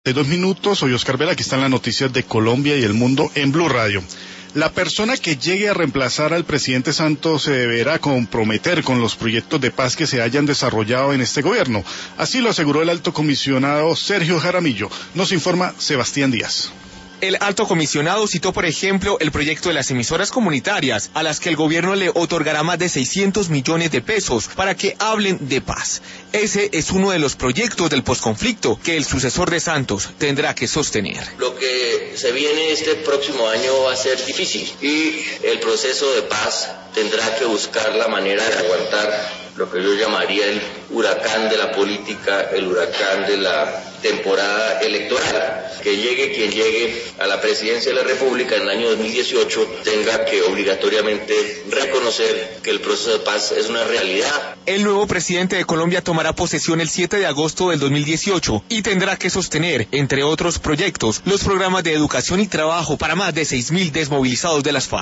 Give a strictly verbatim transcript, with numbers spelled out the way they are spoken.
Dos minutos, soy Oscar Vela, aquí están las noticias de Colombia y el mundo en Blue Radio. La persona que llegue a reemplazar al presidente Santos se deberá comprometer con los proyectos de paz que se hayan desarrollado en este gobierno. Así lo aseguró el alto comisionado Sergio Jaramillo. Nos informa Sebastián Díaz. El alto comisionado citó, por ejemplo, el proyecto de las emisoras comunitarias, a las que el gobierno le otorgará más de seiscientos millones de pesos para que hablen de paz. Ese es uno de los proyectos del posconflicto que el sucesor de Santos tendrá que sostener. Lo que se viene este próximo año va a ser difícil y el proceso de paz tendrá que buscar la manera de aguantar lo que yo llamaría el huracán de la política, el huracán de la temporada electoral. Que llegue quien llegue a la presidencia de la República en el año dos mil dieciocho tenga que obligatoriamente reconocer que el proceso de paz es una realidad. El nuevo presidente de Colombia tomará posesión el siete de agosto del dos mil dieciocho y tendrá que sostener, entre otros proyectos, los programas de educación y trabajo para más de seis mil desmovilizados de las FARC.